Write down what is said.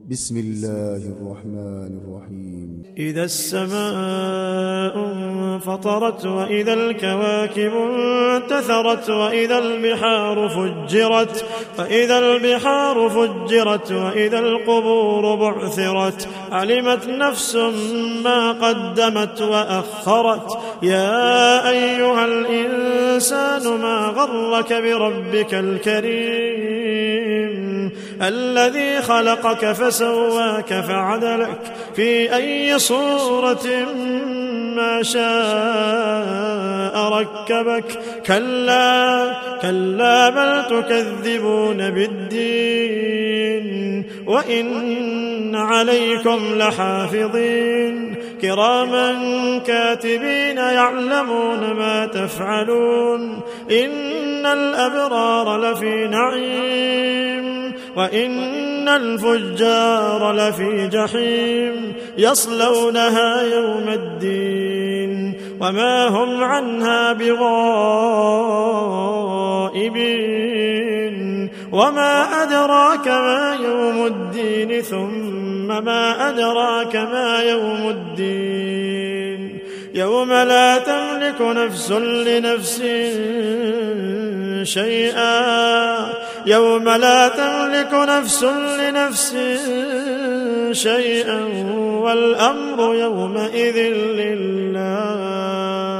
بسم الله الرحمن الرحيم. إذا السماء انفطرت وإذا الكواكب انتثرت وإذا البحار فجرت وإذا القبور بعثرت علمت نفس ما قدمت وأخرت. يا أيها الإنسان ما غرك بربك الكريم الذي خلقك فسواك فعدلك في أي صورة ما شاء ركبك. كلا بل تكذبون بالدين وإن عليكم لحافظين كراما كاتبين يعلمون ما تفعلون. إن الأبرار لفي نعيم وإن الفجار لفي جحيم يصلونها يوم الدين وما هم عنها بغائبين. وما أدراك ما يوم الدين ثم ما أدراك ما يوم الدين يوم لا تملك نفس لنفس شيئا والأمر يومئذ لله.